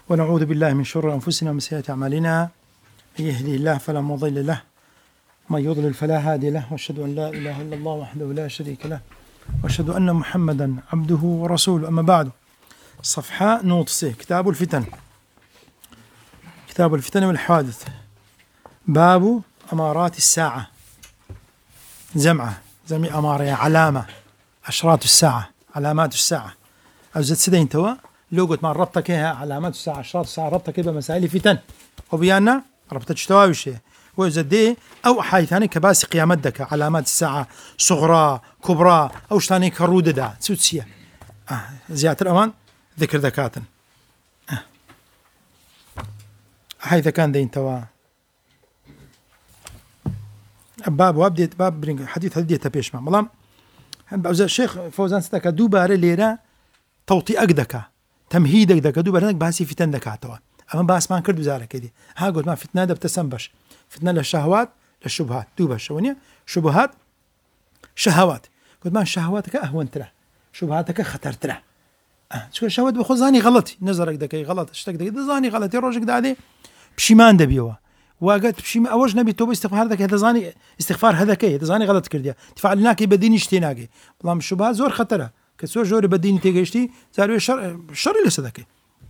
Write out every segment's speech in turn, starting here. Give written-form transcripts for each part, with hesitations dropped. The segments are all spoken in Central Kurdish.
ونعوذ بالله من شرور أنفسنا ومن سيئات أعمالنا، من يهده الله فلا مضل له ومن يضلل فلا هادي له، وأشهد أن لا إله إلا الله وحده لا شريك له، وأشهد أن محمدا عبده ورسوله. أما بعد، صفحة نوتصي كتاب الفتن، كتاب الفتن والحوادث، باب أمارات الساعة، جمع أمارة، علامة، أشراط الساعة، علامات الساعة. أوزت سدين توا لوجت مع ربطك علامات الساعة، أشراط الساعة، ربطك بمسائل الفتن وبيانا ربطة شتواوي الشيء. وإذا دي أو حايثاني كباس قيامتك، علامات الساعة صغرى كبرى أو شتاني كرودة دا تسوتسية زيادة الأمان ذكر ذكاتا حيث كان دين توا باب وابديت باب برينج حديث هدية تبيش مع ملام الشيخ فوزان ستك دوباره ليرة توطي أقدك تمهيد أقدك دوباره باسي فتن دكاتوا. أما باس ما نكرد وزارة كذي ها قلت ما فتنة ده بتسنبش فتنة للشهوات للشبهات دوبا شونية شبهات شهوات قلت ما شهواتك أهون ترى شبهاتك خطر ترى شو شهوات بخزاني غلطي نظرك دكي غلط اشتك دكي زاني غلطي روجك ده بشيمان دبيوه وقت بشيما أوج نبي توبة استغفار ذاك هذا زاني استغفار هذا كي هذا زاني غلط كرديا تفعلناك بديني اشتيناكي والله مش شبهات زور خطرة كسور جوري بديني تيجيشتي زاروا شر لسه ذاك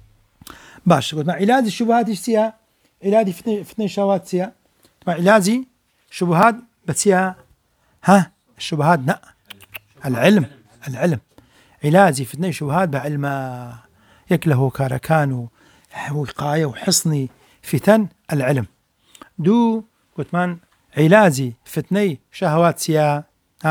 باش قلت مع علاج الشبهات اشتيا علاج فتنة شهوات سيا مع علاج شبهات بتسيا ها الشبهات لا العلم علاجي فتنة شبهات بعلم يكله كاركان وقاية وحصني فتن العلم دو قلت من علاجي فتني شهوات سيا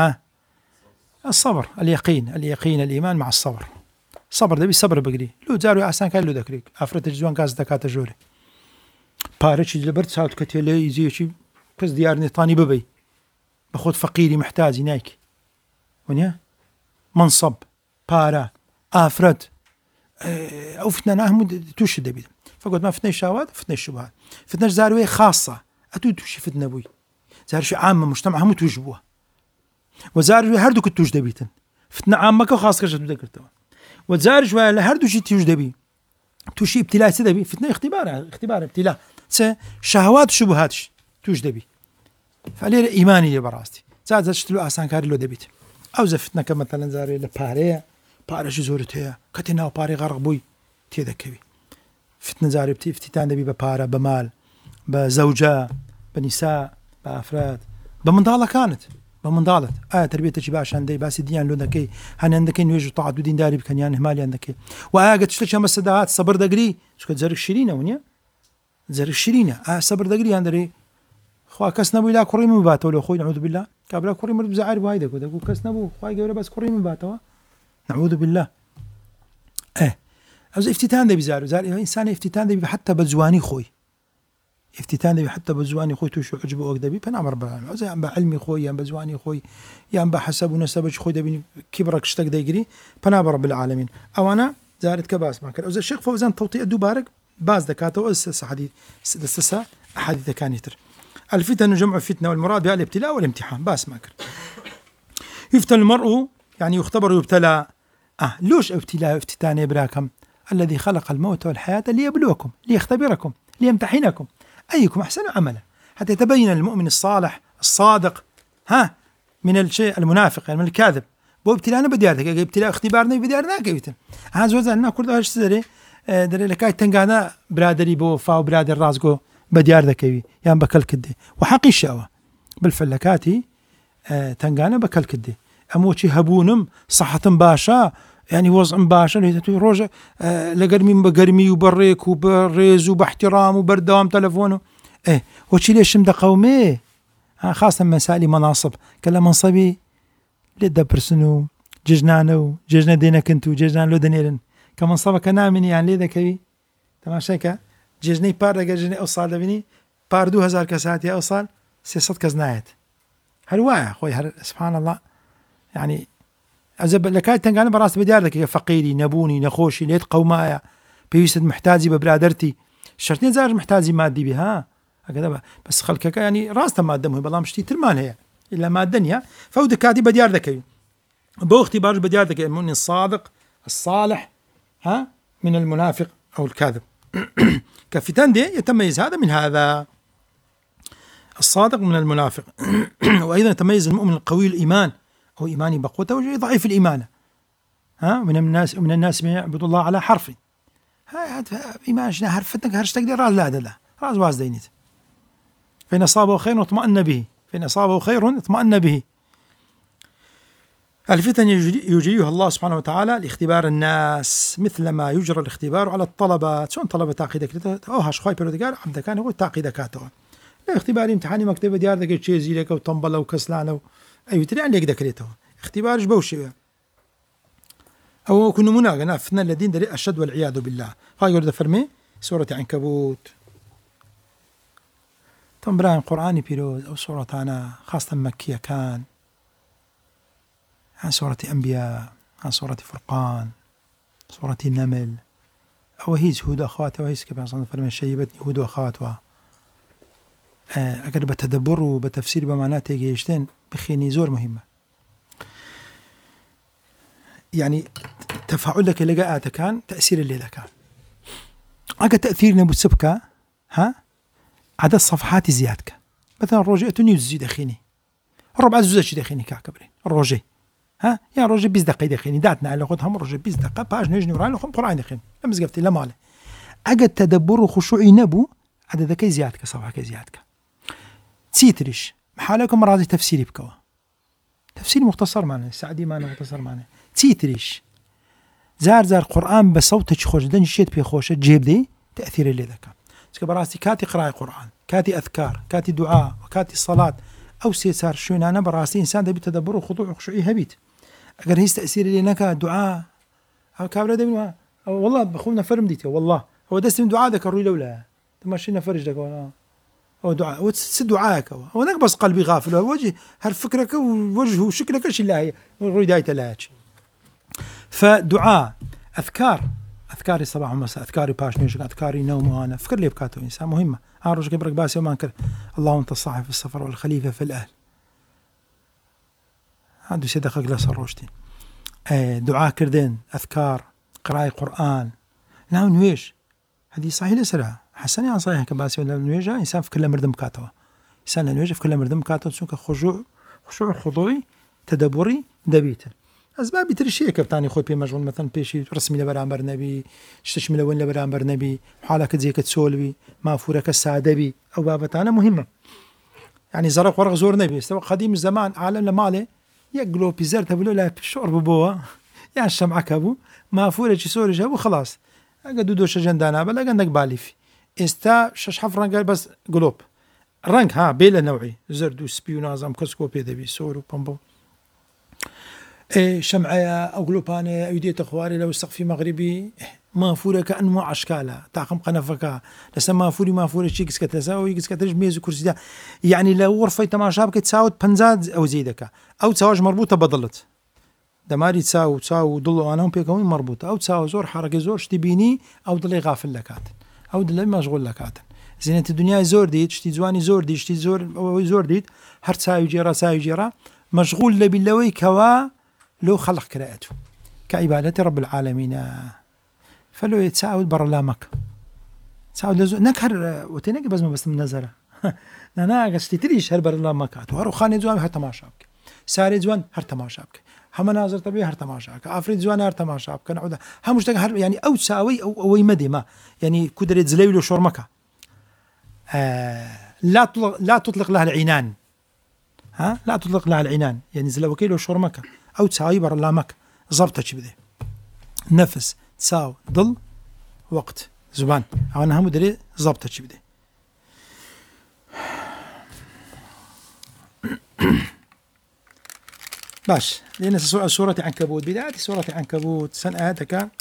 الصبر اليقين الإيمان مع الصبر صبر دبي صبر بقري لو زارو أحسن كان لو ذكرك أفرت جوان كاز دكات جوري بارش جلبرت ساوت كتيلي يزيشي كز ديار نطاني ببي بخود فقيري محتاج هناك ونيا منصب بارا أفرت أو فتنة نهم توش دبي فقلت ما فتنة شهوات فتنة الشبهات فتنة زاروية خاصة أتو توش فتنة بوي زارش عامة مجتمع هم توجبوها وزارش هردو كتوش دبيتن فتنة عامة وخاصة كرشت ذكرتها وزارش ولا هردو شيء توش دبي توشي ابتلاء سدبي فتنة اختبار ابتلاء شهوات وشبهات توش دبي فعليه إيماني براستي زاد شتلو أحسن كاري لو دبيت أو زفتنا كمثلا زاري لبارة شو زورتها كتنا وباري غرق بوي تذكري فتنة زاري افتتان دبي ببارة بمال بزوجة بنساء بأفراد بمنضالة كانت بمنضالة تربية تشباش عندي بس ديان لو ذكي هن عندك يوجد طاعة ودين داري بكنيان همالي عندك قد تشتكي هم السداعات صبر دقري شو زرق شيرينة ونيا زرق شيرينة صبر دقري عندري خوا كسنا بيلا كريم مباتوا لو خوي نعوذ بالله قبل كريم مرد بزعر بهايدا كده يقول كسنا بو خوا جبر بس كريم مباتوا نعوذ بالله أوز افتتان ده بزارو زار إنسان افتتان ده حتى بزواني خوي افتتان ده حتى بزواني خوي توشو عجبه أقدبي فنعمر بالعلم أوز يام بعلمي خوي يام بزواني خوي يام بحسب ونسبج خوي ده بين كبرك اشتق ده يجري فنعمر بالعالمين أو أنا زارت كباس ما كان أوز الشيخ فوزان توطيء دوبارك باز دكاتو أسس حديث أسس أحاديث كان يتر الفتن جمع فتنة والمراد بها الابتلاء والامتحان باس ما كان يفتن المرء يعني يختبر ويبتلى لوش ابتلاء افتتان إبراكم الذي خلق الموت والحياة ليبلوكم ليختبركم ليمتحنكم أيكم أحسن عملا حتى يتبين المؤمن الصالح الصادق من الشيء المنافق يعني من الكاذب بو ابتلاءنا بديارتك ابتلاء اختبارنا بديارنا كيفتن هذا وزعنا كل هذا الشيء دري لكاي تنقانا برادري بو فاو برادر رازقو بديار ذكي يعني بكل كدي وحقي الشقوة بالفلكاتي تنقانا بكل كدي أموتي هبونم صحة باشا يعني وضع باشا روجة لقرمي وبريك وبريز وباحترام وبردوام تلفونه وشي ليش مدى قومي خاصة مسائل مناصب كلا منصبي لدى برسنو ججنانو ججنا دينا كنتو ججنان لو دنيرن كمنصبك نامني يعني لذا كبي تماشيكا ججني بار ججني أوصال دبني بار 2000 كساتي أوصال 600 كزنايت هل واعي خوي هل سبحان الله يعني أزب لكاي تنقال براس بديارك فقيري نبوني نخوشي ليت قومايا بيوسد محتاجي ببرادرتي شرطين زار محتاجي مادي بها هكذا بس خلكك يعني راسته مادة مهم والله مشتي ترمان هي إلا مادنيا فود كاتي بديار ذكي بو اختبار بديار ذكي من الصادق الصالح من المنافق أو الكاذب كفتان دي يتميز هذا من هذا، الصادق من المنافق. وأيضا يتميز المؤمن القوي الإيمان أو إيماني بقوته ضعيف الإيمان. من الناس من يعبد الله على حرف، إيمان شنا حرفتك هرشتك دي راز لا راز واز دينيت. فإن أصابه خير اطمأن به، فإن أصابه خير اطمأن به. الفتن يجريها الله سبحانه وتعالى لاختبار الناس، مثل ما يجرى الاختبار على الطلبة. شون طلبة تعقيدك أو هاش خايف بردقار عبد كان هو تعقيدك هاتوا اختبار امتحاني مكتبة ديار ذاك شيء زي لك وطنبلة وكسلانة أيوة تري عليك ذكرته اختبار جبوشي أو كنا مناقنا فتنا الذين دري أشد والعياذ بالله. هاي يقول فرمي سورة عنكبوت تنبران قرآني بيروز أو سورة أنا خاصة مكية كان عن سورة أنبياء، عن سورة فرقان، سورة النمل، أو هيز هود أخواتها وهيز كيف أصلا فرمي شيبتني هود أخواتها. أقدر بتدبر وبتفسير بمعناته جيشتين بخيني زور مهمة. يعني تفاعل لك لقاءات كان تأثير الليلة كان أجا تأثير نبو السبكة عدد صفحات زيادك مثلا الروجي تنيوز دخيني ربع زوجة دخيني كعكبري الروجي يا روجي 20 دقيقة دخيني داتنا على خدهم روجي 20 دقيقة باج نجني وراني لهم قرآن دخيني لمس قفتي لا ماله أجا تدبر وخشوعي نبو عدد ذكي زيادك صفحة زيادك تسيتريش محالكم مرازي تفسيري بكوا تفسير مختصر معنا سعدي معنا مختصر معنا تسيتريش زار قرآن بصوتك خوش دنج شيت بي خوش تجيب دي تأثير اللي ذاك براسي كاتي قراءة قرآن كاتي أذكار كاتي دعاء وكاتي الصلاة أو سيسار شون أنا براسي إنسان ده بتدبر وخضوع وخشوعي هبيت أجر هيس تأثير اللي نكا دعاء أو كابلا ده أو والله بخونا فرم ديته والله هو دست من دعاء ذاك الروي لولا تمشينا فرج ذاك أو دعاء وتس دعاءك هو نقبس قلبي غافل وجه هالفكرك ووجهه وشكلك إيش الله هي ردايته لاش. فدعاء أذكاري صباح ومساء أذكاري باشنيش أذكاري نوم وأنا فكر لي بكاته إنسان مهمة أعرج قبرك باسي وما أنكر اللهم أنت الصاحب في السفر والخليفة في الأهل هذا سيدك أجلس الروشتي دعاء كردين أذكار قراءة قرآن لا نويش هذه صحيح لسرها حسني عن صحيح كباسي ولا نويجها إنسان في كل مردم كاتوا إنسان نويجه في كل مردم كاتوا سونك خشوع خضوعي تدبري دبيته أسباب ترشيه كبتاني خود بمجموع مثلا بيشي رسمي لبرامبر نبي تشتشمل وين لبرامبر نبي حالك زي كتسولبي ما فورك السعدبي أو بابتانا مهمة يعني زرق ورق زور نبي استوى قديم الزمان عالم لماله يقلو بيزار تبلو لا شرب بوا يعني الشمعة كابو ما فورك سوري جابو خلاص أقدو دوش جندانا بل أقدك بالي في استا شش حف رنق بس قلوب رنق بيلا نوعي زردو سبيو نازم كسكو بيدبي سورو بامبو شمعية أو قلوبانة أيدية أخواري لو السقف مغربي ما فورة كأنواع أشكالها تعقم قنفك لسا ما فورة شيء كسكة تساوي كسكة تجميز وكرسي ده يعني لو غرفة تماشابك تساوي بنزاد أو زيدك أو تساوي مربوطة بضلت دماري تساوي ضلوا أنا هم بيكون مربوطة أو تساوي زور حركة زور شتبيني أو ضلي غافل لكات أو ضلي مشغول لكات زينة الدنيا زور ديت شتي زواني زور ديت شتي زور ديت هر تساوي جرا مشغول لباللوي كوا لو خلق قراءته كعبادة رب العالمين فلو يتساعد برا لا مك تساعد لزو نكهر وتنك بس من نظرة أنا قصدي تريش هر برا لا مكات وهرو خاني زوان هر تماشابك ساري زوان هر تماشابك هم مناظر طبيعي هر تماشابك أفريد زوان هر تماشابك نعوده هم مشتاق هر يعني أو تساوي أو يمدي ما يعني كدرة زليل وشورمكة لا تطلق لها العنان لا تطلق لها العنان يعني زلوكيل وشورمكة أو تساوي برا لامك ضبطة بده نفس تساوي ضل وقت زبان أو أنا هم دري ضبطة بده باش لأن سورة عنكبوت بداية سورة عنكبوت سنة كان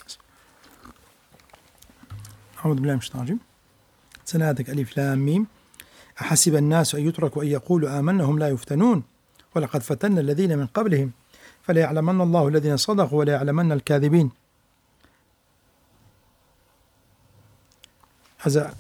أعوذ بالله من الشيطان الرجيم سنة ألف لام ميم أحسب الناس أن يتركوا أن يقولوا آمنا هم لا يفتنون ولقد فتنا الذين من قبلهم فلا يعلمن الله الذين صدقوا ولا يعلمن الكاذبين. هذا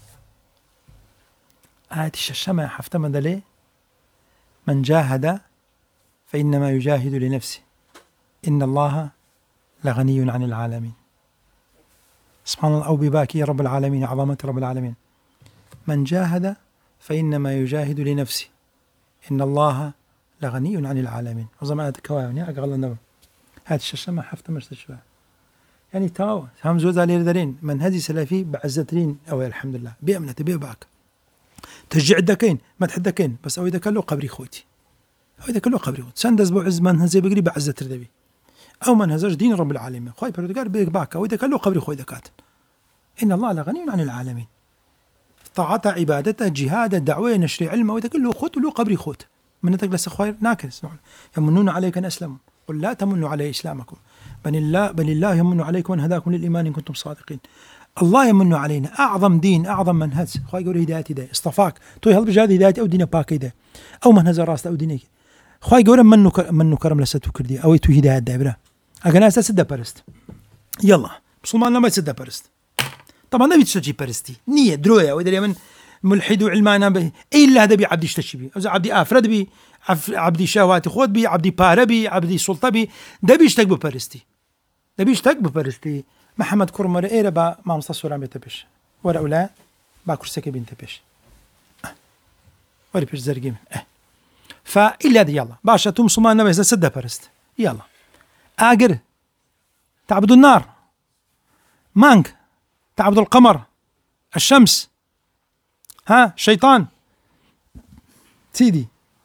آية الشمع حفتمد ليه من جاهد فإنما يجاهد لنفسه إن الله لغني عن العالمين سبحان الله، أو بباكي رب العالمين، عظمة رب العالمين. من جاهد فإنما يجاهد لنفسه إن الله لغني عن العالمين. وزمان كواوني أقل النبي هذا الشيء ما حفظ مشتشوا يعني تاو هم زوج على الدرين منهجي سلفي بعزترين أو الحمد لله بأمنة بيباك تشجع دكين ما تحدكين بس أو إذا كله قبري خوتي أو إذا كله قبري خوتي سندز بعز منهجي بقري بعزت ردبي أو منهجش دين رب العالمين خوي بردقار بيباك أو إذا كله قبري خوي ذكات إن الله لغني عن العالمين. طاعته عبادته جهاده دعوه نشر علمه وإذا كله خوت ولو قبري خوت من تجلس خوير ناكل يمنون عليك أن أسلموا قل لا تمنوا علي إسلامكم بل الله يمن عليكم أن هداكم للإيمان إن كنتم صادقين. الله يمن علينا أعظم دين أعظم منهج خوي يقول هداية اصطفاك توي هل بجاد هداية أو دين باك هداية أو منهج راست أو دينك خوي يقول منو كرم لستو كردي أو تو هداية دابرة أجناس سد برست يلا مسلمان لما يسد برست طبعا نبي تشتجي برستي نية دروية وإذا من ملحد وعلمانا به إلا هذا بي عبدي اشتشي أو عبدي أفرد بي عبدي شهوات خود بي عبدي بارا بي عبدي سلطة بي ده بيشتاق ببرستي ده بيشتاق ببرستي محمد كرمر إيرا با ما مصصورا بيتبش ورا أولا با كرسك بينتبش ورا بيش زرقين فإلا هذا يلا باشا توم صمان نبي سد برست يلا آجر تعبدوا النار مانك تعبدوا القمر الشمس ها شيطان سيدي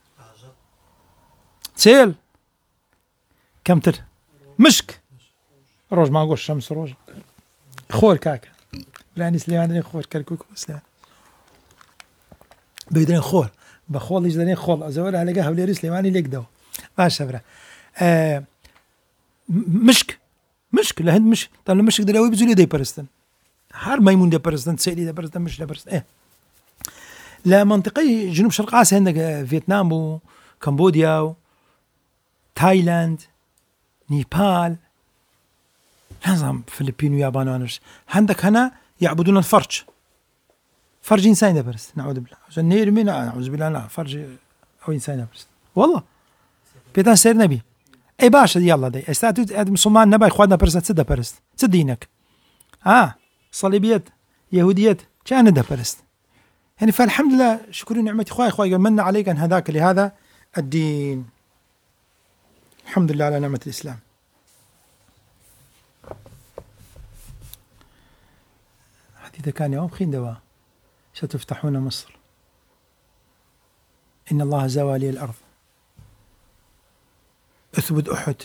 سيل كمتر مشك روج ما أقول الشمس روج خور كاكا لاني سليمان خور كركوك سليمان بيدرين خور بخول يجدرين خول أزور على جهة وليري سليماني ليك دو ما شبره مشك لهند مش طب المشك دراوي بزولي دي برستن هر ميمون دي برستن سيلي دي برستن مش دي برستن لا منطقة جنوب شرق آسيا عندك فيتنام وكمبوديا تايلاند نيبال نظام فلبين ويابان وانرس عندك هنا يعبدون الفرج فرج إنسان دبرست نعوذ بالله عشان نيرمي نعوذ بالله لا فرج أو إنسان دبرست والله بيتان سير نبي أي باشا يلا دي استعدت مسلمان نبي إخواننا برست سد برست سد دينك صليبيات يهوديات كان دبرست يعني فالحمد لله شكر نعمة إخوائي من عليك أن هداك لهذا الدين الحمد لله على نعمة الإسلام. حديث كان يوم خين دواء ستفتحون مصر إن الله زوى لي الأرض أثبت أحد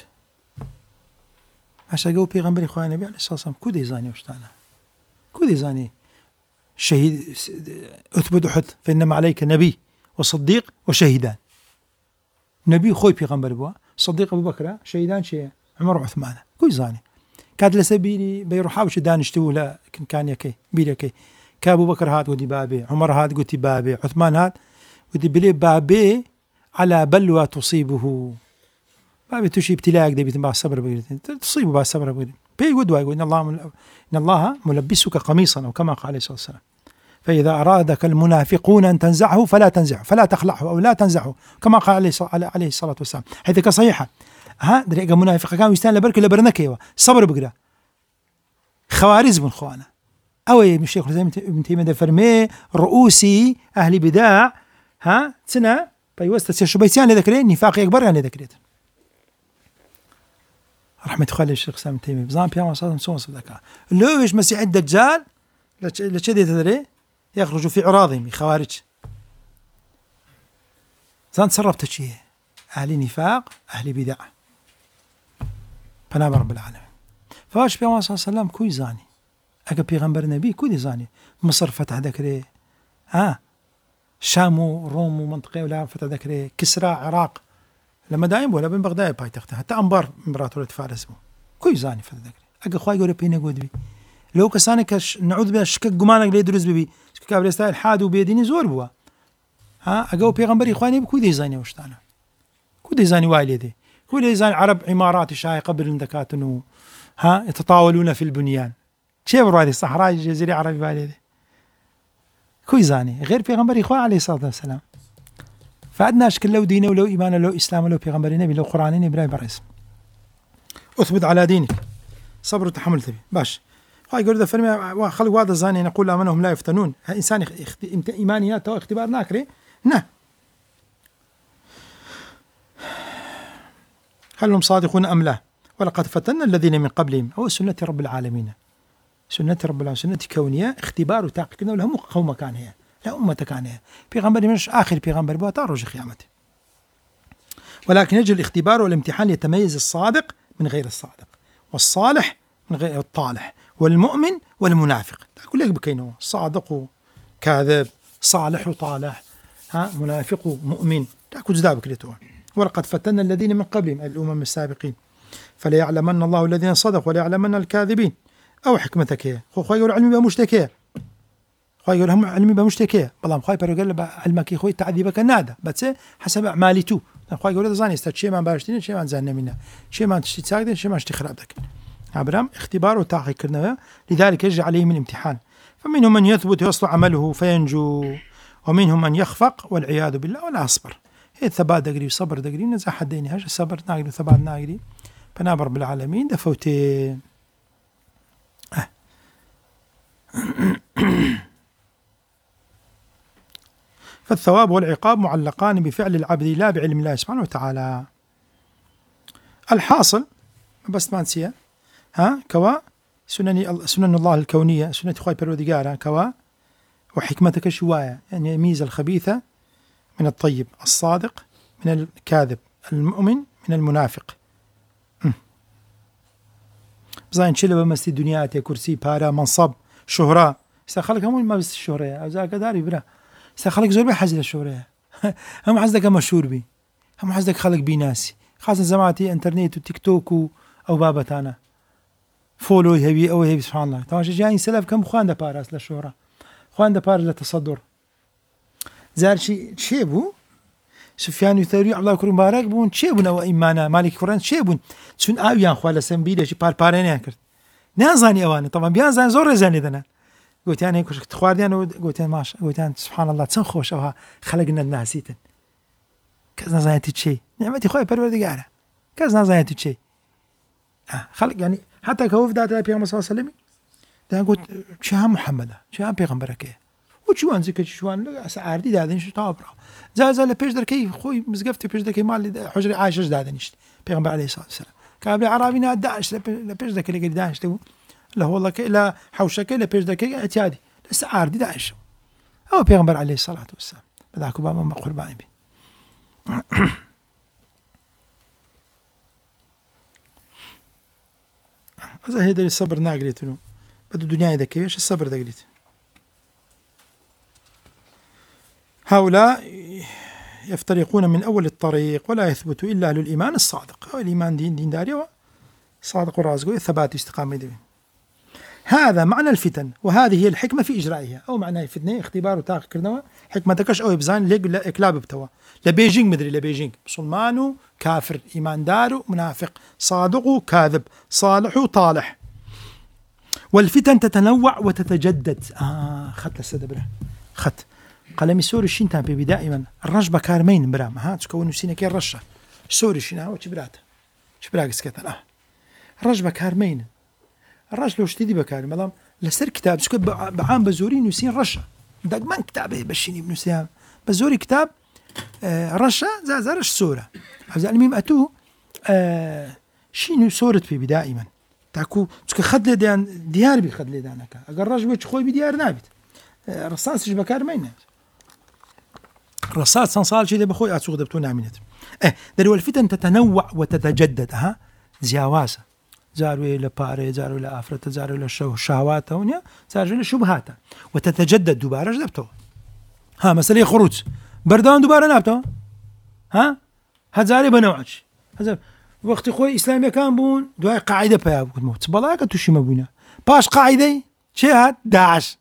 عشان جو بيغمبري إخواني النبي عليه الصلاة والسلام كودي زاني وشتانا كودي زاني شهيد أثبت أحد فإنما عليك نبي وصديق وشهيدان نبي خوي بيغمبر بوا صديق أبو بكر شهيدان شيء عمر وعثمان كوي زاني كاد لسبيلي بيروحاوش دانشتو لا كان يكي بيلكي كابو بكر هاد ودي بابي عمر هاد قلت بابي عثمان هاد ودي بلي بابي على بلوى تصيبه بابي تشي ابتلاء دي بيتبع الصبر بقول تصيبه بقى الصبر بقول بيقول إن الله ملبسك قميصا أو كما قال عليه الصلاة والسلام فإذا أرادك المنافقون أن تنزعه فلا تنزعه فلا تخلعه أو لا تنزعه كما قال عليه الصلاة والسلام حيث كصحيحة ها دريقة منافقة كانوا يستان لبرك لبرنكيوا صبر بقرا خوارزم الخوانة أو الشيخ ابن تيمية فرمي رؤوسي أهل بداع ها سنة بيوست شبيسيان لذكرين نفاق أكبر يعني ذكريت رحمة خالي الشيخ سام تيمي بزام بيام صادم سوون صدقاء لو إيش مسيح الدجال لشدي تدري يخرج في عراضهم خوارج زان تصرفت شيء أهل نفاق أهل بدع فنام رب العالمين فواش بيام صلى الله عليه وسلم كوي زاني أكا بيغمبر نبي كوي زاني مصر فتح ذكري شام وروم ومنطقة ولا فتح ذكري كسرى عراق لما دايم ولا بين بغداد بايتخته حتى أنبار إمبراطورية فارس كوي زاني فتح ذكري أكا خواي يقول بينا قود بي لو كسانك نعوذ بالله شكك جمانك ليه درس ببي شكك قبل يستاهل حاد وبيديني زور بوا أجاو بيغمبري إخواني بكو دي زاني وشتانا كو دي زاني وايلي دي كو دي زاني عرب عمارات شاي قبل اندكاتنو يتطاولون في البنيان شيء برو هذه الصحراء الجزيرة العربية وايلي دي كو زاني غير بيغمبري إخوان عليه الصلاة والسلام فعدنا أشكال لو دينه ولو إيمانه لو إسلامه لو بيغمبري نبي لو قرآني نبي برئيس أثبت على دينك صبر وتحمل تبي باش خواهي يقول فرمي خلق واحد زاني نقول آمنهم لا يفتنون إنسان إيمانيات تو اختبار ناكري نه هل هم صادقون أم لا ولقد فتنا الذين من قبلهم أو سنة رب العالمين سنة رب العالمين سنة كونية اختبار وتحقيق كنا لهم قوم كان هي لا أمة كان هي بيغمبر مش آخر بيغمبر بواتار قيامته ولكن يجري الاختبار والامتحان يتميز الصادق من غير الصادق والصالح من غير الطالح والمؤمن والمنافق كل لك بكينه صادق وكاذب صالح وطالح منافق ومؤمن تأكل زدابك لتوه ولقد فتنا الذين من قبلهم الأمم السابقين فليعلمن الله الذين صدقوا وليعلمن الكاذبين أو حكمتك هي خوي يقول علمي بمشتكيه خوي يقول هم علمي بمشتكيه بلام خوي بيقول علمك خوي تعذيبك نادا بس حسب أعمالي تو خوي يقول زاني استشيء ما باشتين شيء ما زاننا منا شيء ما تشتي تساعد شيء ما اشتخراب ذاك عبرام اختبار وتحقيق كرنا لذلك يجري عليهم الامتحان فمنهم من يثبت ويصلح عمله فينجو ومنهم من يخفق والعياذ بالله ولا أصبر هي ثبات دقري صبر دقري نزاح حديني هاش صبر ناقري وثبات ناقري فنابر رب العالمين دفوتين فالثواب والعقاب معلقان بفعل العبد لا بعلم الله سبحانه وتعالى. الحاصل بس ما نسيه كوا سنن الله الكونية سنة خواي بروديجارة كوا وحكمتك شواية يعني يميز الخبيثة من الطيب الصادق من الكاذب المؤمن من المنافق بزاين شلبة مستي دنياتي كرسي بارا منصب شهرة استخلق همون ما بس الشهرة أو ذاك داري برا استخلق زور بحزل الشهرة هم حزدك مشهور بي هم حزدك خلق بي ناسي خاصة زماتي انترنت وتيك توك أو بابتانا فولو هبي أو هبي سبحان الله طبعا جايين سلف كم خوان باراس للشهرة خوان بار للتصدر زار شي بو سفيان الثوري الله يكرم بارك بون شيبون او ايمانا مالك قران شيبون چون اویان خواله سنبیده چی پارپارانه کرد نازانی اوانه طبعا بیان زان زور زانی دنا گوتیان هیکوش تخواردیان و گوتیان ماش گوتیان سبحان الله چن خوش اوها خلقنا الناسیتن کز نزانیتی چی نعمتی خوای پروردگاره کز نزانیتی چی خلق يعني حتى كوف دات پیغمبر صلی الله علیه و ده گوت چه هم محمده چه هم پیغمبرکه و چوان زکه چوان عردی دادن شو تابرا زال پیش در کی خوی مزگفتی پیش در کی مال حجر عایشه دادن است پیغمبر علیه الصلاه والسلام قبل عربی نه داعش پیش در کی داعش تو لا والله لا حوشك لا پیش در کی اعتیادی بس عردی داعش او پیغمبر علیه الصلاه والسلام بذاك بابا ما قربانی بی هذا هي الصبر ناقليتنو بده الدنيا إذا كيش الصبر دقليت هؤلاء يفترقون من أول الطريق ولا يثبت إلا للإيمان الصادق الإيمان دين داري صادق ورازق ثبات استقامة دين. هذا معنى الفتن وهذه هي الحكمة في إجرائها أو معنى الفتنة اختبار وتاق كرنوا حكمة تكش أو يبزان لق إكلاب بتوا لبيجينج مدري لبيجينج مسلمان كافر إيمان دار منافق صادق كاذب صالح طالح والفتن تتنوع وتتجدد خط السدبرة خط قلمي سوري شين تابي دائما الرجبة كارمين برام تكون سينك الرشة سوري شين وش براته وش براقس كتن الرجبة كارمين الرجل لو اشتدي بكاري ملام لسر كتاب سكت بعام بزوري نسين رشة دق من كتابه بشيني بنسيها بزوري كتاب رشة زارش سورة عزال الميم أتو شينو سورة في دائما تاكو تسك خد لديان ديار بيخد لديانك أقر رجل بيش خوي بديار نابت رصاص بكار ما ينابت رصاص صنصال شيء ده بخوي أتسوق دبتون عملت دروا الفتن تتنوع وتتجدد زياواسة زاروا إلى باري زاروا إلى أفرت زاروا إلى شهوات هونيا زاروا إلى شبهات وتتجدد دوباره جدبتو مسألة خروج بردان دوباره نابتو هزاري بنوعش هزار وقت خوي إسلامي كان بون دواء قاعدة بياب قلت موت بلاك توشي مبونا باش قاعدة شيء هاد داعش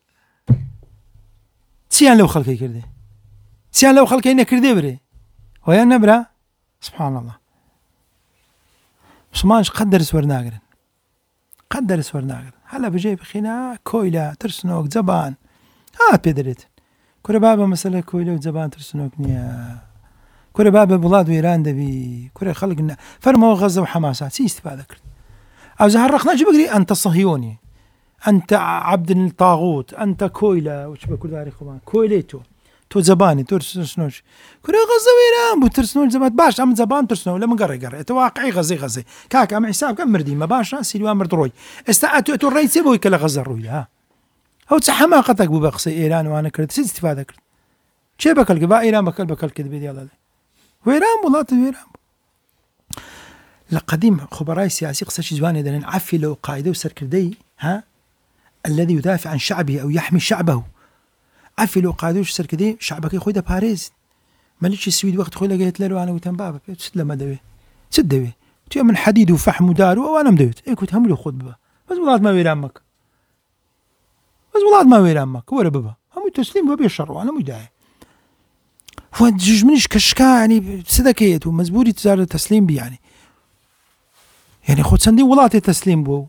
سيان لو خلقي كرده سيان لو خلقي نكرده بري ويا نبرة سبحان الله مسلمانش قدر سور ناقرن قدر سور ناقرن هلا بجيب خنا كويلة ترسنوك زبان بيدريت كره بابا مسألة كويلة وزبان ترسنوك نيا كره بابا بلاد وإيران دبي كره خلقنا فرموا غزة وحماسات سي استفادة كرت أو زهر رخنا جبقري أنت صهيوني أنت عبد الطاغوت، أنت كويلة وش بكل ذلك خمان كويليتو تو زباني ترسنوش كل غزة ويران بترسنوش زبان باش أم زبان ترسنو لما قرر تو واقعي غزي كاك أم حساب كم مردي ما باشا سيلوان مردروي استأتوا الرئيس يبوي كلا غزة روي ها هو حماقتك ببقصي إيران وأنا كرت سيد استفادة كرت شيء بكل قبا إيران بكل كذب دي الله ويران والله ويران لقديم خبراء السياسي قصة زواني دلنا عفي لو قاعدة وسركردي ها الذي يدافع عن شعبه أو يحمي شعبه عفي لو قاعدة وسركردي شعبك يخوي ده باريس مالكش السويد وقت خوي لقيت له أنا وتنبابك تسد لما دوي تسد دوي تي من حديد وفحم ودار وأنا مدوت كنت هملو خد بابا بس والله ما ويرامك بس والله ما ويرامك ولا بابا هم تسليم بابي الشر وأنا مداعي فجوج منيش كشكا يعني سدكيت ومزبوري تزار تسليم بي يعني خود سندي ولاتي تسليم بو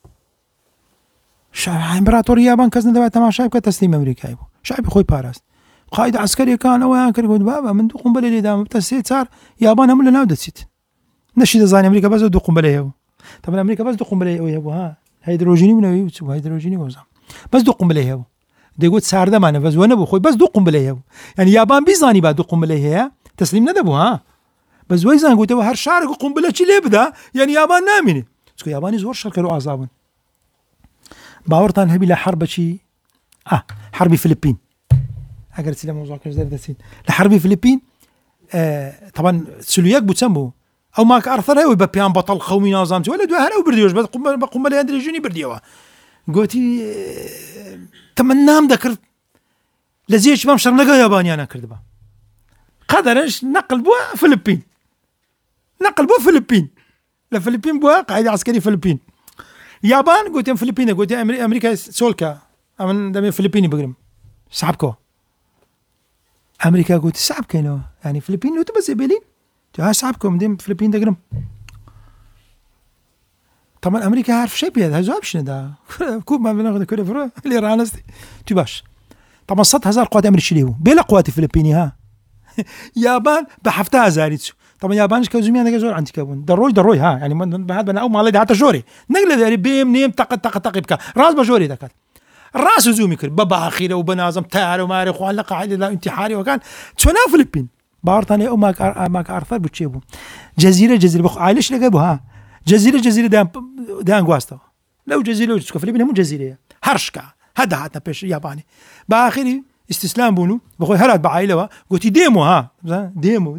شعب امبراطورية يابان كزنا دبا تماشا بك تسليم امريكا بو شعب خوي باراست قائد عسكري كان او ينكر يقول بابا من دو قنبله اللي دام تسيت صار يابان هم اللي ناود تسيت نشي زاني امريكا بس دو قنبله يابو طبعا امريكا بس دو قنبله يابو ها هيدروجيني ونووي هيدروجيني وزام بس دو قنبله يابو دي قلت صار ده معنا بس وانا بو خوي بس دو قنبله يابو يعني يابان بيزاني بعد دو قنبله هي تسليم ندبو ها بس ويزان قلت هر شارك قنبله شي لبدا يعني يابان نامني اسكو ياباني زور شركرو عذابن باورتان هبي لحرب شي حرب فلبين اگر سيلا موضوع كذا درسين لحرب فلبين طبعا سلوياك بتسمو او ماك ارثر هو بيان بطل قومي نظام ولا دو هلا وبرديوش بس قنبله هيدروجيني برديوا قلتي تمنام ذكر لزيش ما مشر لقى ياباني انا كردبا قدرش نقل بوا فلبين الفلبين بوا قاعد عسكري فلبين يابان قلت فلبين قلت امريكا سولكا من دم فلبيني بقرم صعبكو امريكا قلت صعب كينو يعني فلبين لو تبس بيلين تو صعبكم دم فلبين دقرم طبعا امريكا عارف شيء بهذا هزوب شنو ده كوب ما بناخذ كل فرا الايران تباش طبعا 6000 قوات امريكيه ليو بلا قوات فلبيني ها يابان بحفتها زاريتسو طبعا يابانش كوزميان ده زور عندك كابون دروي ها يعني بعد بنا او مالي حتى جوري نقله ذي بيم نيم تق بك راس بجوري ذاك الراس زومي كر بابا اخيره وبنازم تعالوا ما رخوا على قاعده لا انتحاري وكان تشونا فلبين بارتاني او ماك ارثر بتشيبو جزيره بخ عايش لقبو ها جزيره دان غواستا لو جزيره فلبين مو جزيره هرشكا هذا حتى بيش ياباني باخري استسلام بونو بخوي هرات بعائله قلت ديمو ها ديمو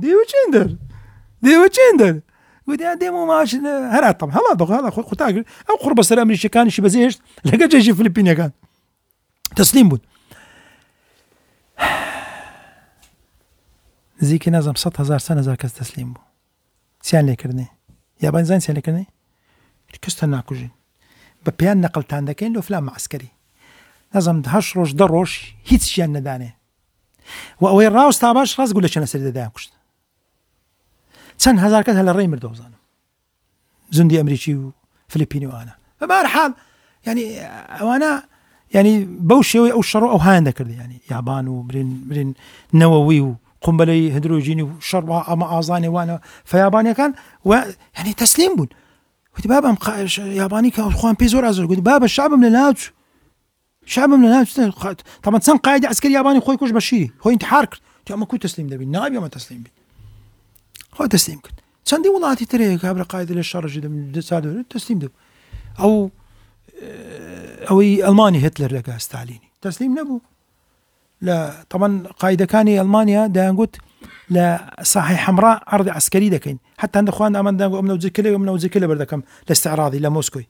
تشندر قلت ديمو ماش هرات طبعا هذا خطاق او قرب السلام اللي كان شي بزيش لقى جيش فلبين كان تسليم بون زيكي نظام 6000 سنه زار كاس تسليم بو سيان لكرني يابان زين سيان لكرني كستنا كوجين ببيان نقلت عندك لو فلام عسكري نظام هشروش دروش هيت شي ندانه وين راوس تاباش راس قول لك انا سرد داكش سن هزار كذا هالري مردوزان زندي امريكي وفلبيني وانا فبارحال يعني وانا يعني بوشي او شرو او هان ذكر يعني يابان وبرين نووي وقنبله هيدروجيني وشرب ما اظاني وانا فياباني كان يعني تسليم بون قلت بابا ياباني كان اخوان بيزور ازر قلت بابا الشعب من الناس طبعا سن قائد عسكري ياباني خوي كوش بشيري هو انتحار كنت ما كنت تسليم دبي نائب ما تسليم بي هو تسليم كنت سندي والله ترى قبل قائد للشر جدا من تسليم دب او الماني هتلر لقى ستاليني تسليم نبو لا طبعا قائد كان المانيا دا قلت لا صحيح حمراء ارض عسكري دكين حتى عند اخوان امان دا امنا وزكله بردكم لاستعراضي لموسكو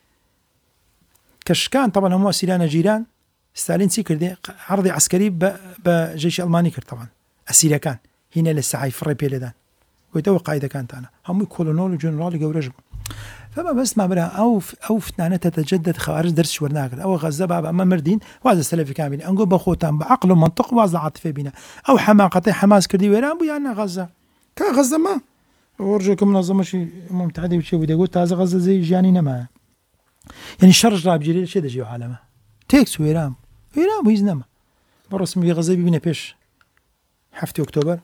كشكان طبعا هم سيلانا جيران ستالين سيكر دي عرضي عسكري بجيش الماني كر طبعا اسيريا كان هنا للسعي في الريبيلدان ويتو قاعده كانت انا هم كولونول وجنرال جورج فما بس ما برا او فتنانه تتجدد خوارج درس ورناك او غزه بابا اما مردين وهذا السلفي كامل انقو بخوتان بعقل ومنطق وواز عاطفه بينا او حماقه حماس كردي ويران بو يعني غزه كغزه ما ورجكم منظمه شيء ممتعدي بشي ودي قلت هذا غزه زي جانينا ما يعني الشرج راب جريل شي دجيو عالمه تيكس ويران ويزنما برسمي غزه بينا بيش حفتي اكتوبر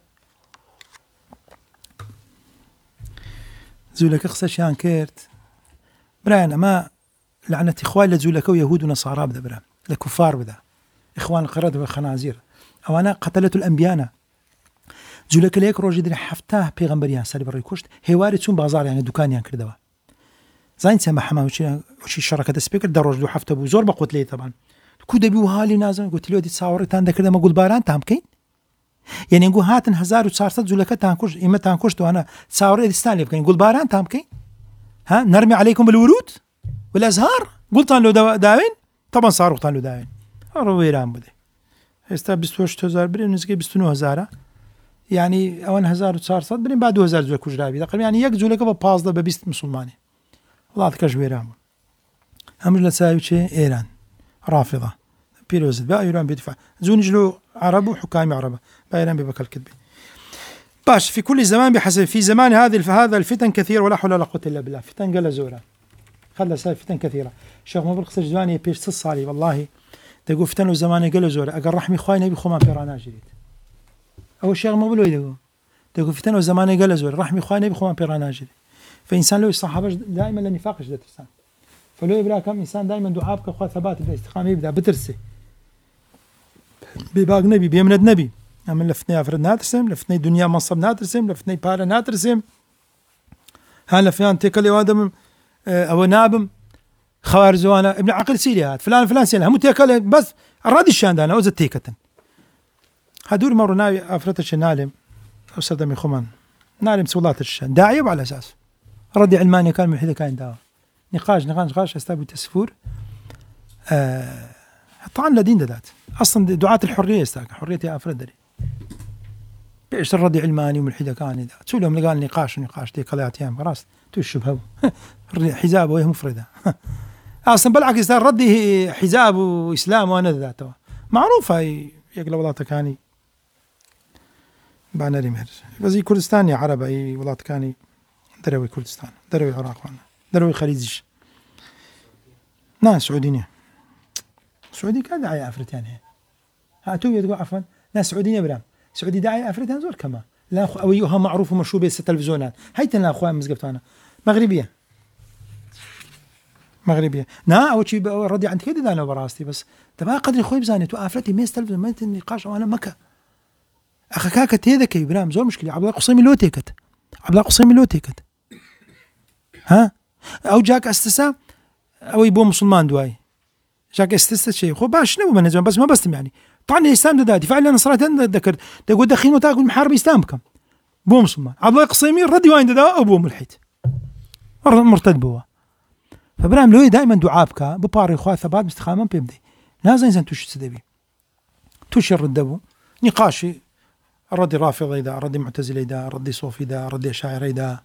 زولك قصه شان كيرت برانا ما لعنة إخوان لزولك ويهود ونصارى بدا برا لكفار بدا إخوان القردة والخنازير أو أنا قتلت الأنبياء زولك ليك روجي دري حفتاه بيغمبريان سالي بري كشت هواري تسون بازار يعني دكانيان كردوا زين سما حمام وشي شركة سبيكر دروج دو حفته بو زور بقوت لي طبعا كود بيو هالي نازم قلت له دي تصاوري تان كذا ما اقول باران تام كاين يعني نقول هاتن 1400 زولك تانكوش اما تانكوش وانا تصاوري دستاني كاين نقول باران تام كاين ها نرمي عليكم بالورود والازهار قلت له داوين طبعا صاروا له داوين رويران بدي هستا 28000 برين نسقي 29000 يعني اوان 1400 برين بعد 2000 زول كجرابي تقريبا يعني يك زولك ببازده ببيست مسلماني والله ذكرش ويران هم لا ساوي شيء ايران رافضه بيروز بقى ايران بيدفع زونجلو عرب وحكام عرب بايران ببكل كذب باش في كل زمان بحسب في زمان هذا الفتن كثير ولا حول ولا قوه الا بالله فتن قال زورا خلى ساي فتن كثيره شيخ مبروك سجداني بيش صالي والله تقول فتن وزمان قال زورا اقل رحمي خوينا بخوما بيرانا جريد او الشيخ مبروك تقول فتن وزمان قال زورا رحمي خوينا بخوما بيرانا جريد فانسان له الصحابه دائما النفاق جدا ترسان فلو يبلا كم انسان دائما دعاء بك ثبات بالاستقامه يبدا بترسي بباق نبي بيمند نبي أما لفتني أفرد ناترسم لفتني دنيا منصب ناترسم لفتني بارا ناترسم هلا فلان تيكلي وادم أو نابم خوارز وانا ابن عقل سيليات فلان سيلها مو تيكلي بس الرادي الشان دانا أوزت تيكتن هدور مرة ناوي أفرتش نالم أو صدمي خمان نالم سولات الشان داعي على أساس ردي علماني كان من حدا كان داوا نقاش استابي تسفور طبعا لدين دات اصلا دعاة الحريه استاك حريه يا افرد ايش الردي علماني وملحده كان تسول لهم قال نقاش دي قلات ايام خلاص تشبهوا حزاب وهي مفرده اصلا بالعكس ردي حزاب واسلام وانا ذاته معروفه يقل ولاته كاني بانري مهر زي كردستان يا عرب اي ولاته كاني دروي كردستان دروي العراق دروي خليج ناس سعوديين سعودي كان داعي افريتان هي هاتو يقول عفوا ناس سعوديين برام سعودي داعي افريتان زول كما لا اويها معروف ومشهور بس التلفزيونات هيتن اخوان مزقبت انا مغربيه نا او شيء ردي عند كده انا براستي بس تبع قدر خوي بزاني تو افرتي ميس تلفزيون ما النقاش وانا مكه اخا كاكت هذاك برام زول مشكله عبد الله قصيمي لو تيكت ها او جاك استسا او يبو مسلمان دواي جاك استسا شيء خو باش نبو من بس ما بستم يعني طبعا الاسلام ده دفاع لنا صراحه ذكر تقول دخين وتاكل محارب اسلام بكم بو مسلمان عبد الله قصيمي ردي وين ده ابو ملحد مرتد بوا فبرام لو دائما دعابك بباري خوا ثبات مستقامه بيبدي لازم انسان توش تدبي توش الردبو نقاشي الردي رافضي ده الردي معتزلي ده الردي صوفي ده الردي شاعري ده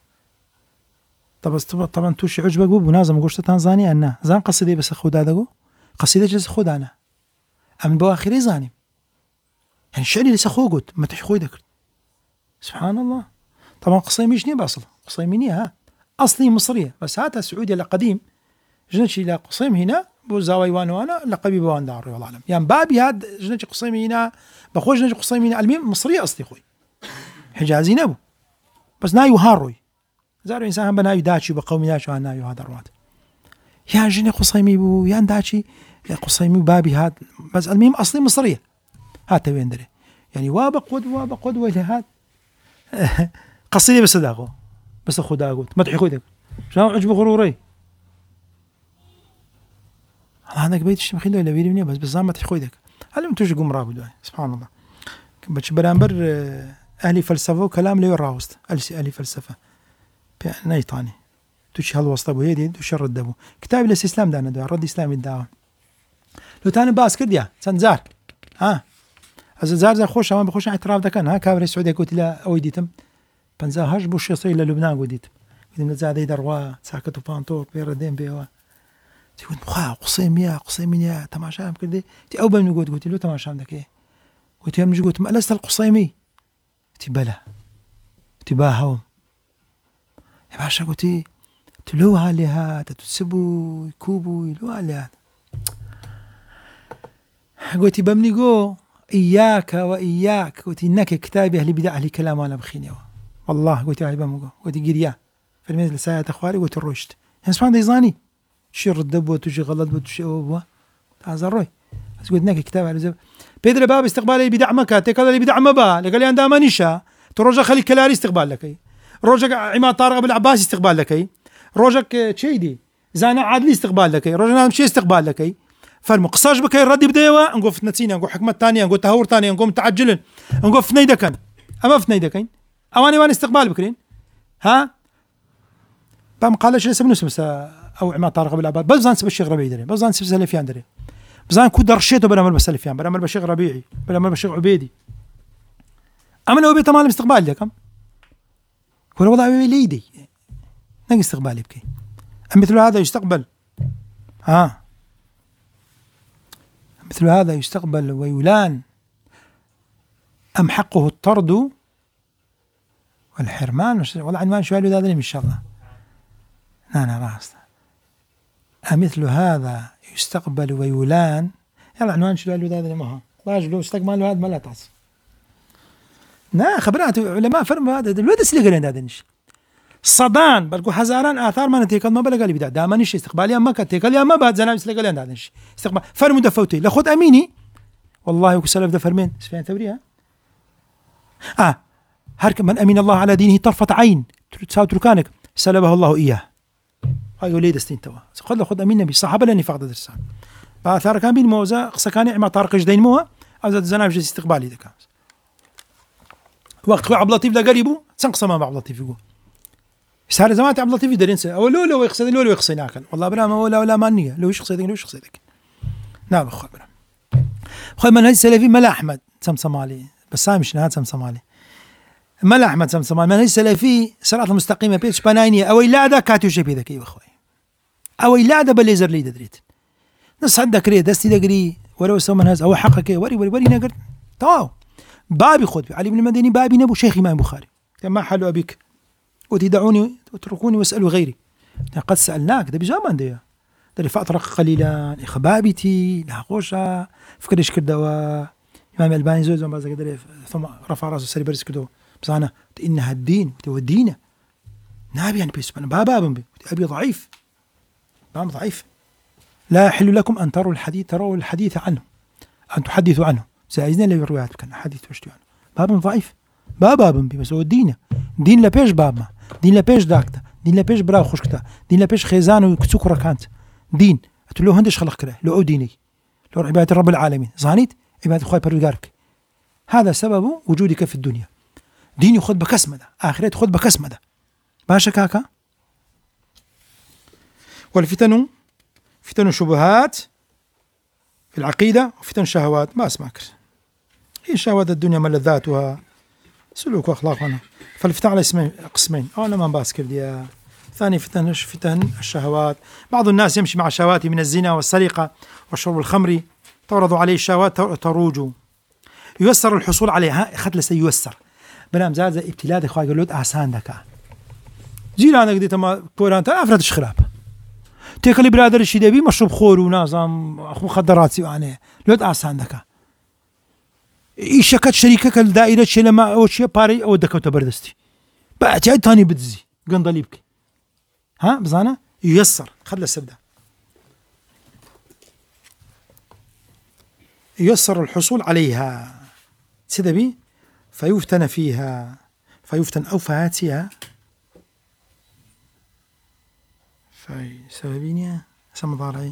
طبعا توش عجبك بو نازم قشت تنزانيا انا زان قصيده بس خد هذا قصيده جز خد انا أمن بواخري زاني يعني الشعري لسه قلت ما تحخوي ذكر سبحان الله طبعا قصيميش ني باصل قصيميني ها أصلي مصرية بس هاتها السعودية القديم جنتشي لا قصيم هنا بو زاوي وانا لقبي بوان دار والله أعلم يعني بابي هاد جنتشي قصيمي هنا بخوش جنتشي قصيمي هنا المهم مصرية أصلي خوي حجازي نبو بس نايو هاروي زارو إنسان هم بنايو داتشي بقومي داتشي نايو هذا رواد يا جني قصيمي بو يا داتشي يا قصيمي بابي هاد بس المهم أصلي مصرية هات وين دري يعني وابق قدوة هاد قصيدة بس داغو بس خدا قلت ما تحي خودك شلون عجب غروري هذاك بيت الشيخ خليه ولا بيري بس ما تحي خودك هل انتو قوم رابط سبحان الله بتش برامبر اهلي فلسفه وكلام لي راوست اهلي فلسفه نايطاني توش هالوسط ابو هيدي توش الردبو كتاب الاستسلام ده انا رد اسلامي الدعوه لو تاني باس كرديا سنزار ها زار خوش ما بخوش اعتراف ده كان ها كابري السعوديه قلت لا اويديتم بنزاهش بوش يصير للبنان قديت قديم زاد يدروا ساكتوا بانطور بيردين بيوا تقول مخا قصيمية تماشام كده تي أول من قلت له تماشام ذاك إيه قلت يوم قلت ما لست القصيمي تبلا تباهم يا باشا قلت تلوها لها تتسبوا يكوبوا يلوها لها قلت بمني قو إياك وإياك قلت إنك كتابي أهل بدع أهل كلام أنا بخيني والله قلت يا عيبا قلت قريا فالميز لسايا أخواري قلت الرشد يعني سبحان الله يزاني تشي ردب وتشي غلط وتشي أوبوا هذا الرأي بس قلت لك كتاب على زب بيدر باب استقبال اللي بدعم كاتك هذا اللي بدعم با لقال لي عندها مانيشا تروجا خلي كلاري استقبال لك روجك عماد طارق بالعباس استقبال لك روجك تشيدي زانا عادلي استقبال لك روجنا نعم شيء استقبال لك فالمقصاش بك ردي بديوا نقول فتنتين نقول حكمة ثانية نقول تهور ثانية نقول متعجل نقول فتنيدكن أما فتنيدكن أواني وان استقبال بكرين ها بام قالش لسه بنسمس أو عماد طارق بالعباس بس زان سب الشيخ ربيعي دري بس زان سب سلفيان دري بزان كود رشيته بلا ملبس سلفيان بلا ملبس الشيخ ربيعي بلا ملبس الشيخ عبيدي أما لو بيت مال استقبال لكم ولا والله ليدي نقي استقبالي بكي مثل هذا يستقبل مثل هذا يستقبل ويلان أم حقه الطرد والحرمان والله عنوان شوالي هذا إن شاء الله لا راس أمثل هذا يستقبل ويلان يلا عنوان شوالي هذا ما راجل استقبل هذا ما لا تعص نا خبرات علماء فرم هذا الولد سلقلين هذا نش صدان بلقوا هزاران آثار ما نتيكل ما بلقى لي بدأ دائما نش استقبالي ما كتيكل يا ما بعد زنا سلقلين هذا نش استقبال فرم دفوتي لخذ أميني والله وكسلف دفر مين سفيان ثوري هرك من أمين الله على دينه طرفة عين تساوي تركانك سلبه الله إياه هاي وليد استين توا خذ أمين نبي صحابة لأني فقد درسان آثار كان بين موزة قصكاني عما طارق جدين موها أزاد زنا في استقبالي ذكاء وقت عبد اللطيف ده قريبه سنقسم مع عبد اللطيف يقول سهل زمان عبد اللطيف يدري ينسى أو لو يقصد لو يقصد ناكل والله بلا ما ولا مانية لو يقصدك نعم أخوي بلا أخوي منهج السلفي ملا أحمد سمسمالي بس مش نهاد سمسمالي ملا أحمد سمسمالي منهج السلفي صراط المستقيمة بيتش بناينية أو لا ده كاتيو شيء بيدك يا أخوي أو لا ده بليزر لي دريت نص عندك ري دستي دقري ولو سو منهج أو حقك وري نقر تواو بابي خذ علي بن المديني بابي نبو شيخ إمام بخاري ما حل أبيك وتدعوني وتتركوني واسألوا غيري قد سألناك ده بزمان ده فأطرق قليلا إخبابتي لا خوشة فكرش كردوا إمام الباني زوج ما قدر ثم رفع راسه سري برس كردوا بس أنا إنها الدين ودينه نبي يعني بس أنا بابا أبي ضعيف بام ضعيف لا يحل لكم أن تروا الحديث عنه أن تحدثوا عنه سأجنا اللي بالروايات كان حديث وشتي عنه باب ضعيف باب بس هو دين لا بيش باب ما دين لا بيش داكتا دين لا بيش برا خوشكتا دين لا بيش خيزان وكسكرة كانت دين أتلو هندش خلق كره لو ديني لو عبادة رب العالمين زانيت عبادة خوي بردارك هذا سبب وجودك في الدنيا ديني خذ بكسمة ده آخرت خذ بكسمة ده باشا كاكا والفتن فتن شبهات في العقيدة وفتن شهوات ما أسمعك هي شهوات الدنيا ملذاتها سلوك وأخلاقنا فالفتن على قسمين أنا ما باسكر دي ثاني فتن الشهوات بعض الناس يمشي مع شهواته من الزنا والسرقة وشرب الخمر تعرض عليه الشهوات تروج ييسر الحصول عليها أخذ لسه ييسر بنام زاد ابتلاء إخوة قالوا آسان دكا زيرانك دي تما كوران أفرد الشخراب تيكلي برادر الشيء دبي مشروب خور ونظام أخو مخدرات يعني لود آسان دكا إيشكت شريكك الدائرة شيء لما أو شيء باري أو دكتور تبردستي بعد عاد تاني بتزي قندليبك ها بزانا ييسر خد السبدة ييسر الحصول عليها سيدبي فيفتن فيها فيفتن أو فاتها في سببينيا سم ضارعي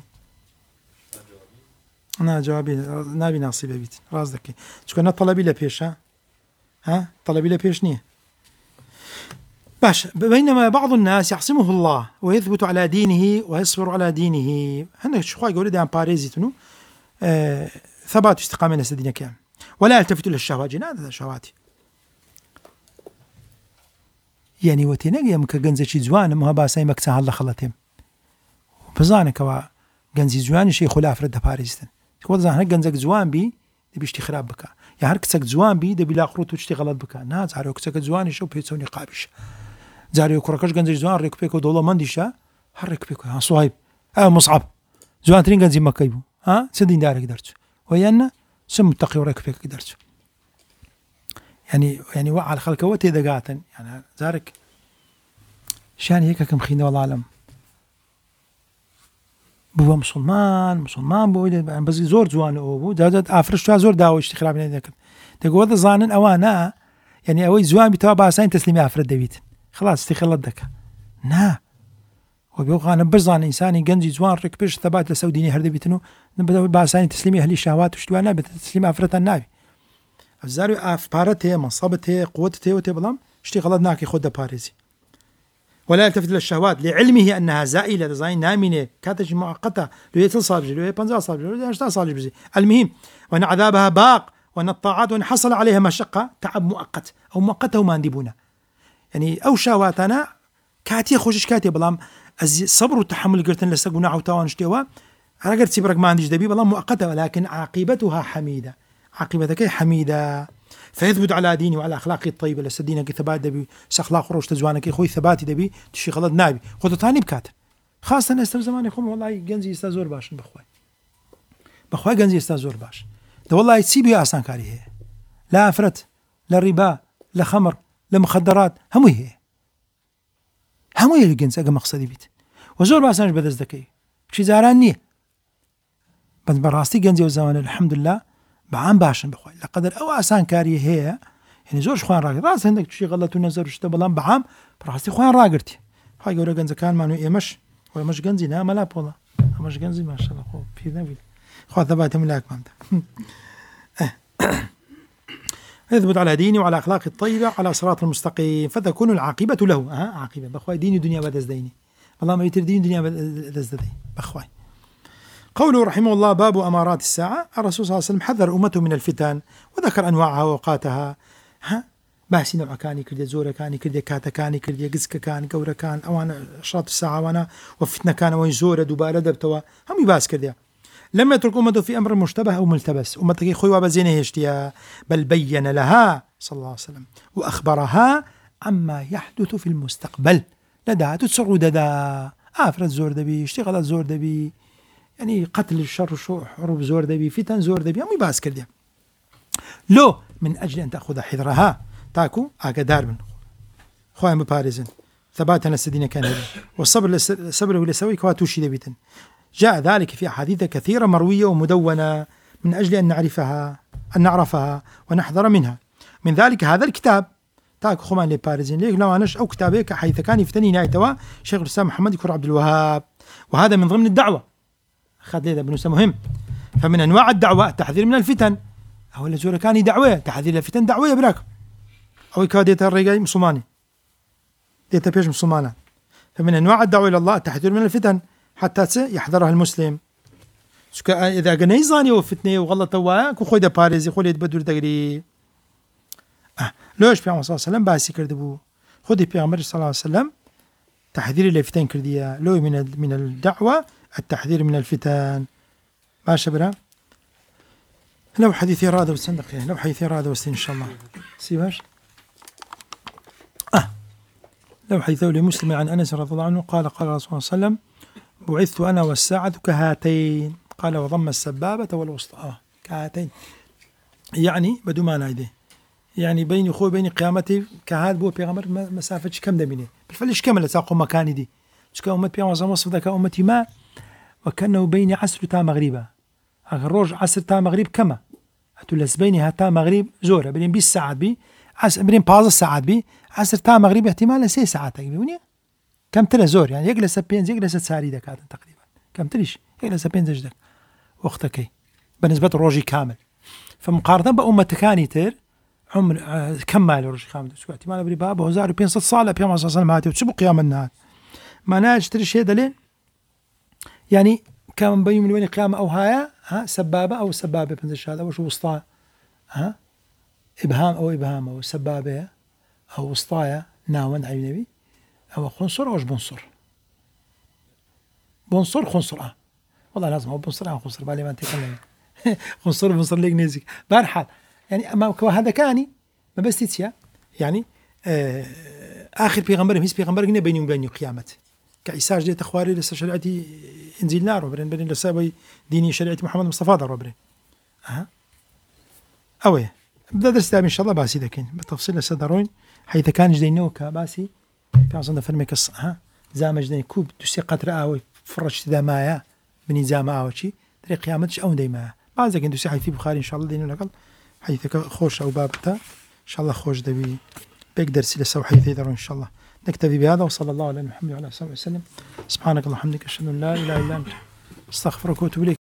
أنا جوابي نابي ناصيب بيت راس ذكي شكون طلبي لبيش ها طلبي لبيش نيه باش بينما بعض الناس يعصمه الله ويثبت على دينه ويصبر على دينه هنا شو يقول ده باريزي تنو ثبات استقامة الدين كام ولا يلتفت إلى الشهوات جناد شهواتي يعني وتناقي يمك جنزة شيء زوان ما باسي مكسها الله خلتهم بزانك وا جنزي زوان شيء خلاف رد باريزتن كود زان جنزك زوان بي بيشتي خراب بك يا هركسك زوان بي ده بلا قروت وتشتي غلط بك ناس هركسك زوان شو بيتسوني قابش زاري كركش جنزي زوان ريك بيكو دولا منديشا هرك بيكو ها صهيب مصعب زوان ترين جنزي مكيبو ها سدين دارك درت ويانا سم متقي وريك بيك درت يعني وعى الخلق وتي دقاتن يعني زارك شان هيك كم خينا والله أعلم بووە مسلمان بۆ بەزی زۆر جوان ئەو بوو جاجات ئافرشتا زۆر داوەشتی خراپی نەکرد دەگوڵ دەزانن ئەوانە یعنی ئەوەی جوان بیتەوە باسانی تەسلیمی ئافرەت دەبیت خلاص استخلت دەکە نا وبيوقعنا بزان إنساني جنزي زوان رك بيش ثبات لسوديني هرد بيتنو نبدأ باساني تسليمي أهلي شهوات وشتوانا بتسليم أفرت النبي الزارو أفبارته منصبته قوته وتبلام اشتي غلط ناكي خد باريزي ولا يلتفت للشهوات لعلمه أنها زائلة زين نامنة كاتج مؤقتة لو يتصل لو يبنزا صاب لو يشتا صاب بزي المهم وأن عذابها باق وأن الطاعات وأن حصل عليها مشقة تعب مؤقت أو مؤقته وما ندبونا يعني أو شهواتنا كاتي خوشش كاتي بلام الصبر والتحمل قرتن لسقونا عوتاوان شتوا على قرت سيبرك ما عنديش دبي والله مؤقتة ولكن عاقبتها حميدة عاقبتك حميدة فيثبت على ديني وعلى أخلاقي الطيبة لسدينك ثبات دبي سأخلاق روش تزوانك خوي ثباتي دبي تشي غلط نابي خذ تاني بكات خاصة استر زمان يخوم والله جنزي استازور باش بخوي جنزي استازور باش ده والله تسيبي أصلا كاري هي لا أفرت لا ربا لا خمر لا مخدرات هم هي همو يلي جنس أجا مقصدي بيت وزور باسنج بدز دكي شي زارانية بس براستي جنزي وزمان الحمد لله بعام باشن بخوي لقدر أو أسان كاري هي يعني زور خوان راقر راس عندك شي غلط ونزر وشتا بلان بعام براستي خوان راقرتي هاي قولة جنز كان مانو إيمش ولا مش جنزي لا ملا بولا مش جنزي ما شاء الله خو في ذنبي خو ثبات ملاك مانتا يثبت على ديني وعلى أخلاقي الطيبة على صراط المستقيم فتكون العاقبة له عاقبة بخواي ديني دنيا بدز ديني والله ما يتر دين دنيا بدز ديني بخواي قوله رحمه الله باب أمارات الساعة الرسول صلى الله عليه وسلم حذر أمته من الفتن وذكر أنواعها وأوقاتها باسي نوع كاني كردي زورة كاني كردي كاتا كاني كردي قزك كان قورة كان أوانا أشراط الساعة وانا وفتنة كان وين زورة دوبارة دبتوا هم يباس كردي لم يترك أمته في أمر مشتبه أو ملتبس أمتك خوي وابزينه هشتيا بل بين لها صلى الله عليه وسلم وأخبرها عما يحدث في المستقبل لدى تتصر ددا آفرت زور دبي اشتغلت زور دبي يعني قتل الشر حروب زور دبي فتن زور دبي هم يباس كردي لو من أجل أن تأخذ حذرها تاكو أقدار من خوي مبارزن ثباتنا السدين كان والصبر ولسوي كواتوشي دبيتن جاء ذلك في أحاديث كثيرة مروية ومدونة من أجل أن نعرفها ونحذر منها من ذلك هذا الكتاب تاك خمان لي باريزين ليك لو أنش أو كتابك حيث كان يفتني نايتوا شيخ الإسلام محمد يكون عبد الوهاب وهذا من ضمن الدعوة أخذ لي ابن مهم فمن أنواع الدعوة التحذير من الفتن أو اللي زور كان دعوة تحذير الفتن دعوة براك أو كاديت الرجال مسلماني ديت بيش مسلمانة فمن أنواع الدعوة إلى الله التحذير من الفتن حتى يحذرها المسلم إذا قلنا يزاني وفتنة وغلط واك وخذ باريزي خذ يتبدل تقري لوش بيعمر صلى الله عليه وسلم باسي كردبو خذ بيعمر صلى الله عليه وسلم تحذير الفتن كرديا لو من الدعوة التحذير من الفتن ما شبرا لو حديث إرادة والصندق لو حديث إرادة والسين إن شاء الله سيباش لو حديث لمسلم عن أنس رضي الله عنه قال قال رسول الله صلى الله عليه وسلم بعثت أنا والساعة كهاتين قال وضم السبابة والوسطى كهاتين يعني بدو ما نايده يعني بيني أخوي بيني قيامتي كهات بو بيغمر مسافة كم دميني بالفعل كمل ساقو مكاني دي شكا أمت بيغمر وصف ذاك أمتي ما وكأنه بيني عصر تا مغربا الروج عصر تا مغرب كما أتولس بيني هتا مغرب زورة بين 20 ساعات بي بين 15 ساعات بي عصر تا مغرب احتمال 6 ساعات تقريبا كم ترى زور يعني يجلس بين يجلس ساري دكات تقريبا كم تريش يجلس بين زجدك وقتك بالنسبة للروجي كامل فمقارنة بأمة كاني تر عمر كمال الروجي كامل سو احتمال بري بابه وزار بين 6 صالة بين ما صار ماتي وتسبق قيام النهار ما ناج تري شيء دلين يعني كان بين من وين قيامة أو هايا سبابة أو سبابة بنزل هذا وش وسطى إبهام أو سبابة أو وسطايا ناون عين النبي أو خنصر أو بنصر خنصر والله لازم هو بنصر خنصر بالي ما تكلم خنصر ليك نيزك بارحال يعني أما هذا كاني ما بس تيتيا يعني آخر بيغمبر هيس بيغمبر هنا بيني وبين قيامة كعيسى جديد أخواري لسه شريعتي إنزيل نار وبرين لسه ديني شريعة محمد مصطفى دار وبرين أوه بدأ درس إن شاء الله باسي ذاكين بالتفصيل لسه داروين حيث كان جدينه كباسي في عصنا فرمي زامج دين كوب تسي قطر آوي فرش ذا مايا بنظام أوشي طريق قيامتش أو ديما بعض كنتو سي حديث بخاري إن شاء الله دينه لقل حديثك خوش أو بابتا إن شاء الله خوش دبي بقدر سلسة وحديث يدرون إن شاء الله. نكتفي بهذا وصلى الله على محمد وعلى آله وسلم. سبحانك اللهم وبحمدك أشهد أن لا إله إلا أنت أستغفرك وأتوب إليك.